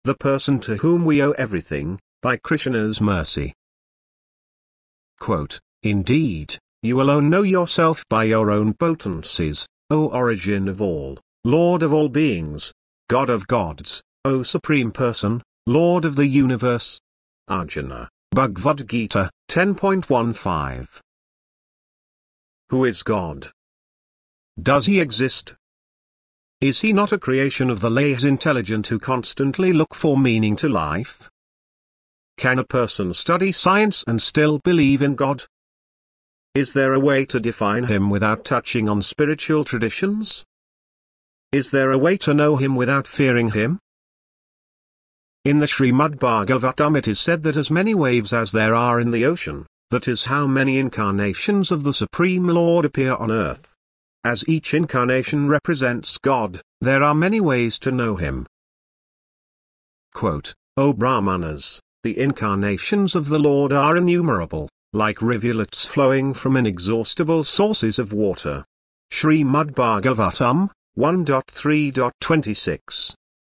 the person to whom we owe everything, by Krishna's mercy. Quote, "Indeed, you alone know yourself by your own potencies, O origin of all, Lord of all beings, God of gods, O Supreme Person, Lord of the universe." Arjuna, Bhagavad Gita, 10.15. Who is God? Does he exist? Is he not a creation of the lays intelligent who constantly look for meaning to life? Can a person study science and still believe in God? Is there a way to define him without touching on spiritual traditions? Is there a way to know him without fearing him? In the Srimad Bhagavatam it is said that as many waves as there are in the ocean, that is how many incarnations of the Supreme Lord appear on earth. As each incarnation represents God, there are many ways to know him. Quote, "O Brahmanas, the incarnations of the Lord are innumerable, like rivulets flowing from inexhaustible sources of water." Srimad Bhagavatam, 1.3.26.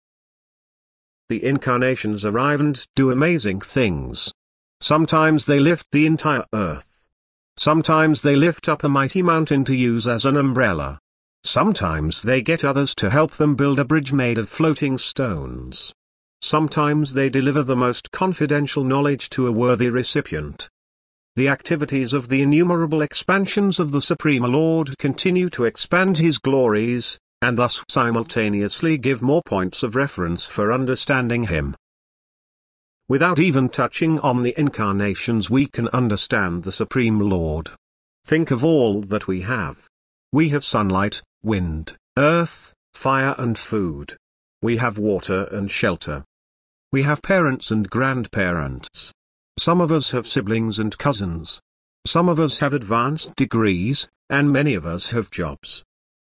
The incarnations arrive and do amazing things. Sometimes they lift the entire earth. Sometimes they lift up a mighty mountain to use as an umbrella. Sometimes they get others to help them build a bridge made of floating stones. Sometimes they deliver the most confidential knowledge to a worthy recipient. The activities of the innumerable expansions of the Supreme Lord continue to expand his glories, and thus simultaneously give more points of reference for understanding him. Without even touching on the incarnations we can understand the Supreme Lord. Think of all that we have. We have sunlight, wind, earth, fire and food. We have water and shelter. We have parents and grandparents. Some of us have siblings and cousins. Some of us have advanced degrees, and many of us have jobs.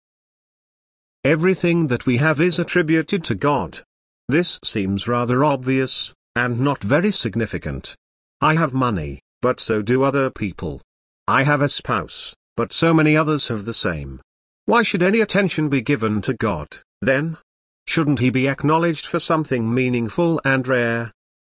Everything that we have is attributed to God. This seems rather obvious, and not very significant. I have money, but so do other people. I have a spouse, but so many others have the same. Why should any attention be given to God, then? Shouldn't he be acknowledged for something meaningful and rare?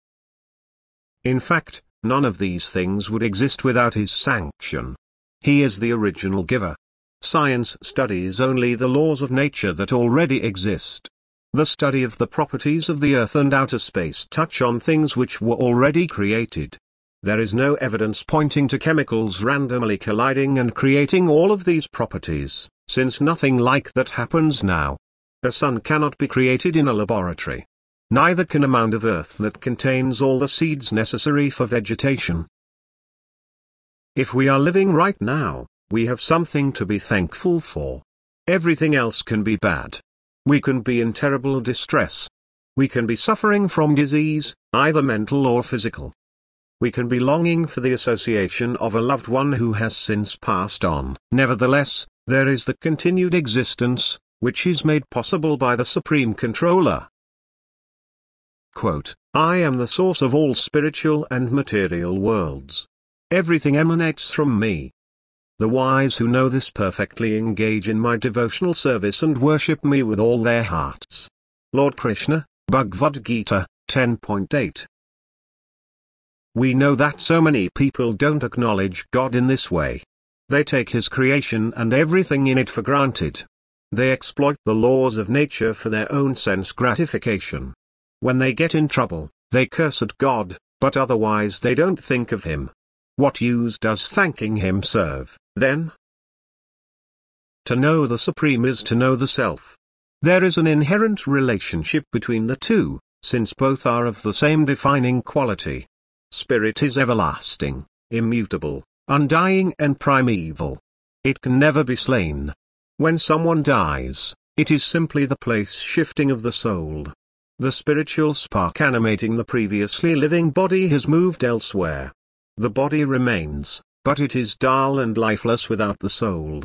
In fact, none of these things would exist without his sanction. He is the original giver. Science studies only the laws of nature that already exist. The study of the properties of the earth and outer space touch on things which were already created. There is no evidence pointing to chemicals randomly colliding and creating all of these properties, since nothing like that happens now. A sun cannot be created in a laboratory. Neither can a mound of earth that contains all the seeds necessary for vegetation. If we are living right now, we have something to be thankful for. Everything else can be bad. We can be in terrible distress. We can be suffering from disease, either mental or physical. We can be longing for the association of a loved one who has since passed on. Nevertheless, there is the continued existence, which is made possible by the Supreme Controller. Quote, "I am the source of all spiritual and material worlds. Everything emanates from me. The wise who know this perfectly engage in my devotional service and worship me with all their hearts." Lord Krishna, Bhagavad Gita, 10.8. We know that so many people don't acknowledge God in this way. They take his creation and everything in it for granted. They exploit the laws of nature for their own sense gratification. When they get in trouble, they curse at God, but otherwise they don't think of him. What use does thanking him serve, then? To know the Supreme is to know the Self. There is an inherent relationship between the two, since both are of the same defining quality. Spirit is everlasting, immutable, undying and primeval. It can never be slain. When someone dies, it is simply the place shifting of the soul. The spiritual spark animating the previously living body has moved elsewhere. The body remains, but it is dull and lifeless without the soul.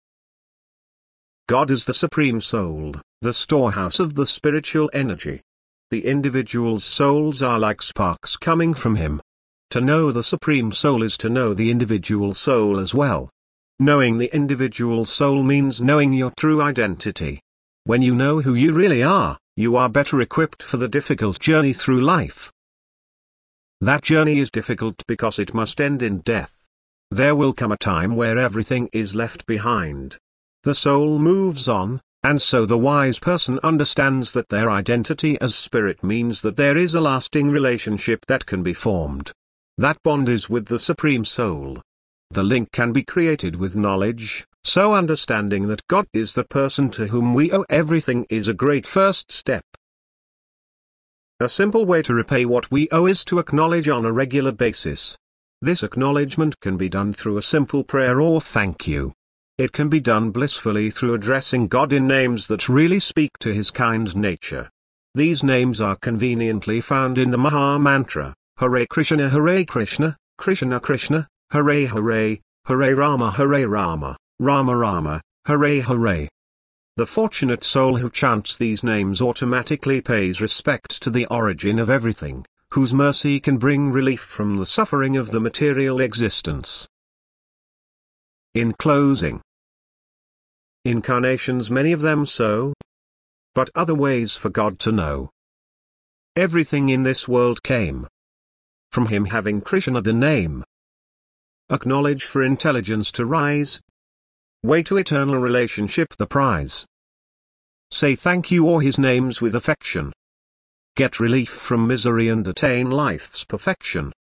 God is the Supreme Soul, the storehouse of the spiritual energy. The individual's souls are like sparks coming from him. To know the Supreme Soul is to know the individual soul as well. Knowing the individual soul means knowing your true identity. When you know who you really are, you are better equipped for the difficult journey through life. That journey is difficult because it must end in death. There will come a time where everything is left behind. The soul moves on, and so the wise person understands that their identity as spirit means that there is a lasting relationship that can be formed. That bond is with the Supreme Soul. The link can be created with knowledge, so understanding that God is the person to whom we owe everything is a great first step. A simple way to repay what we owe is to acknowledge on a regular basis. This acknowledgement can be done through a simple prayer or thank you. It can be done blissfully through addressing God in names that really speak to His kind nature. These names are conveniently found in the Maha Mantra, Hare Krishna, Krishna Krishna, Hare Hare, Hare Rama, Rama Rama, Hare Hare. The fortunate soul who chants these names automatically pays respect to the origin of everything, whose mercy can bring relief from the suffering of the material existence. In closing, incarnations many of them so, but other ways for God to know. Everything in this world came from Him having Krishna the name. Acknowledge for intelligence to rise. Way to eternal relationship the prize. Say thank you or His names with affection. Get relief from misery and attain life's perfection.